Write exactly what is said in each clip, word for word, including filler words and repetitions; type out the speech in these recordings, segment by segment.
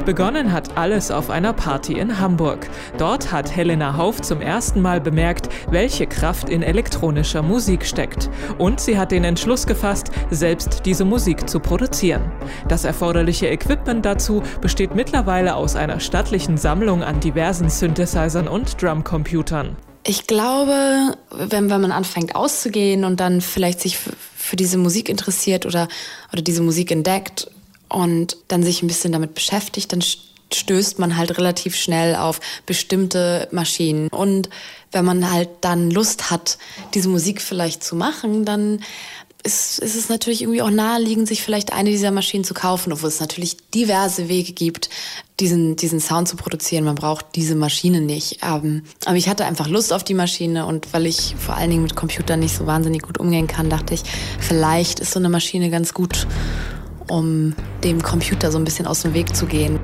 Begonnen hat alles auf einer Party in Hamburg. Dort hat Helena Hauff zum ersten Mal bemerkt, welche Kraft in elektronischer Musik steckt. Und sie hat den Entschluss gefasst, selbst diese Musik zu produzieren. Das erforderliche Equipment dazu besteht mittlerweile aus einer stattlichen Sammlung an diversen Synthesizern und Drumcomputern. Ich glaube, wenn, wenn man anfängt auszugehen und dann vielleicht sich für, für diese Musik interessiert oder, oder diese Musik entdeckt und dann sich ein bisschen damit beschäftigt, dann stößt man halt relativ schnell auf bestimmte Maschinen. Und wenn man halt dann Lust hat, diese Musik vielleicht zu machen, dann ist, ist es natürlich irgendwie auch naheliegend, sich vielleicht eine dieser Maschinen zu kaufen, obwohl es natürlich diverse Wege gibt, diesen, diesen Sound zu produzieren. Man braucht diese Maschine nicht. Ähm, aber ich hatte einfach Lust auf die Maschine und weil ich vor allen Dingen mit Computern nicht so wahnsinnig gut umgehen kann, dachte ich, vielleicht ist so eine Maschine ganz gut, um dem Computer so ein bisschen aus dem Weg zu gehen.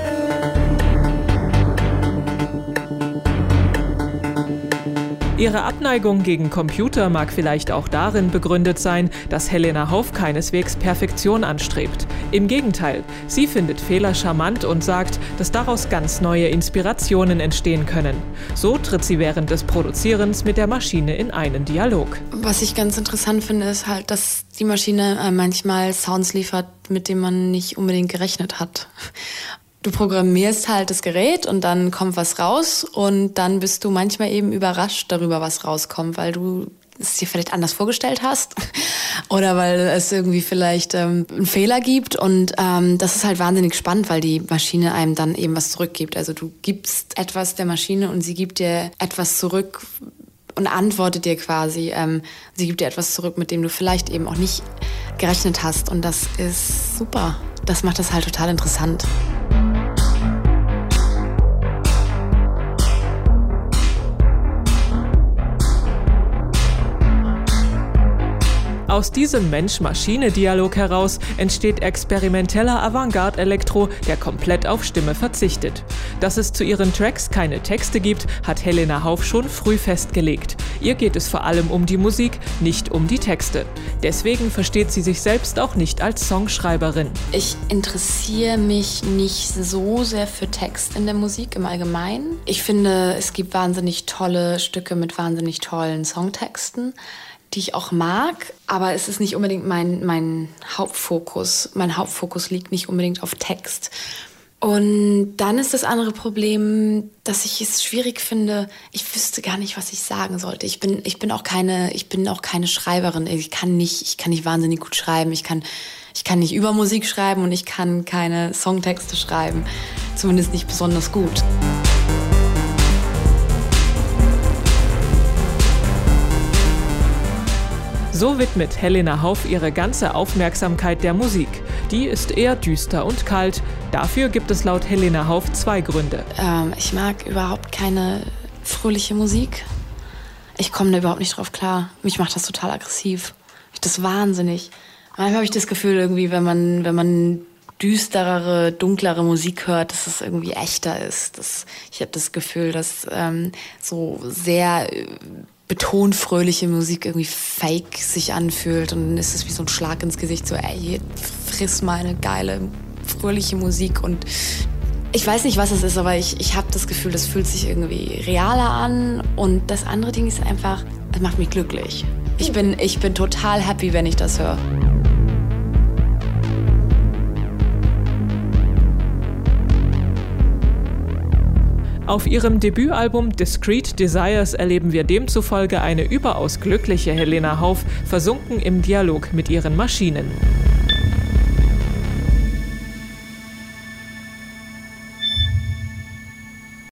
Ihre Abneigung gegen Computer mag vielleicht auch darin begründet sein, dass Helena Hauff keineswegs Perfektion anstrebt. Im Gegenteil, sie findet Fehler charmant und sagt, dass daraus ganz neue Inspirationen entstehen können. So tritt sie während des Produzierens mit der Maschine in einen Dialog. Was ich ganz interessant finde, ist halt, dass die Maschine manchmal Sounds liefert, mit denen man nicht unbedingt gerechnet hat. Du programmierst halt das Gerät und dann kommt was raus und dann bist du manchmal eben überrascht darüber, was rauskommt, weil du es dir vielleicht anders vorgestellt hast oder weil es irgendwie vielleicht ähm, einen Fehler gibt und ähm, das ist halt wahnsinnig spannend, weil die Maschine einem dann eben was zurückgibt. Also du gibst etwas der Maschine und sie gibt dir etwas zurück und antwortet dir quasi. Ähm, sie gibt dir etwas zurück, mit dem du vielleicht eben auch nicht gerechnet hast und das ist super. Das macht das halt total interessant. Aus diesem Mensch-Maschine-Dialog heraus entsteht experimenteller Avantgarde-Elektro, der komplett auf Stimme verzichtet. Dass es zu ihren Tracks keine Texte gibt, hat Helena Hauff schon früh festgelegt. Ihr geht es vor allem um die Musik, nicht um die Texte. Deswegen versteht sie sich selbst auch nicht als Songschreiberin. Ich interessiere mich nicht so sehr für Text in der Musik im Allgemeinen. Ich finde, es gibt wahnsinnig tolle Stücke mit wahnsinnig tollen Songtexten, die ich auch mag, aber es ist nicht unbedingt mein, mein Hauptfokus. Mein Hauptfokus liegt nicht unbedingt auf Text. Und dann ist das andere Problem, dass ich es schwierig finde, ich wüsste gar nicht, was ich sagen sollte. Ich bin, ich bin auch keine, ich bin auch keine Schreiberin. Ich kann nicht, ich kann nicht wahnsinnig gut schreiben. Ich kann, ich kann nicht über Musik schreiben und ich kann keine Songtexte schreiben. Zumindest nicht besonders gut. So widmet Helena Hauff ihre ganze Aufmerksamkeit der Musik. Die ist eher düster und kalt. Dafür gibt es laut Helena Hauff zwei Gründe. Ähm, ich mag überhaupt keine fröhliche Musik. Ich komme da überhaupt nicht drauf klar. Mich macht das total aggressiv. Ich das wahnsinnig. Manchmal habe ich das Gefühl, irgendwie, wenn man, wenn man düsterere, dunklere Musik hört, dass es irgendwie echter ist. Das, ich habe das Gefühl, dass ähm, so sehr äh, betonfröhliche Musik irgendwie fake sich anfühlt und dann ist es wie so ein Schlag ins Gesicht, so ey, friss mal eine geile, fröhliche Musik und ich weiß nicht, was es ist, aber ich, ich habe das Gefühl, das fühlt sich irgendwie realer an und das andere Ding ist einfach, das macht mich glücklich. Ich bin, ich bin total happy, wenn ich das höre. Auf ihrem Debütalbum Discreet Desires erleben wir demzufolge eine überaus glückliche Helena Hauff, versunken im Dialog mit ihren Maschinen.